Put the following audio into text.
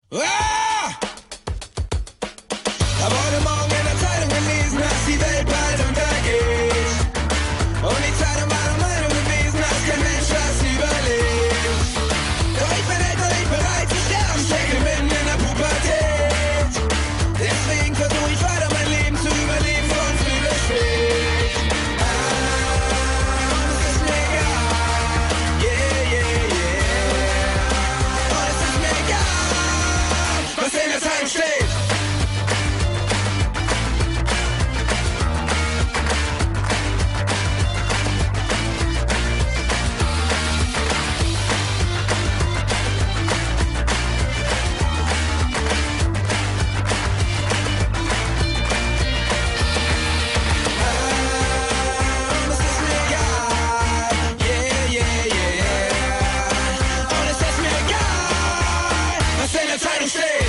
Ah! Hab heute Morgen in der Zeitung gelesen, dass die Welt bald untergeht. Und die Zeitung war der Meinung gewesen, dass kein Mensch das überlebt. Doch ich bin echt noch nicht bereit zu sterben, stecke mitten in der Pubertät. Deswegen versuche ich weiter mein Leben zu überleben, von früh bis spät. Und es ist mir egal, yeah, yeah, yeah. Und es ist mir egal, was in der Zeitung steht. Zeitung steht.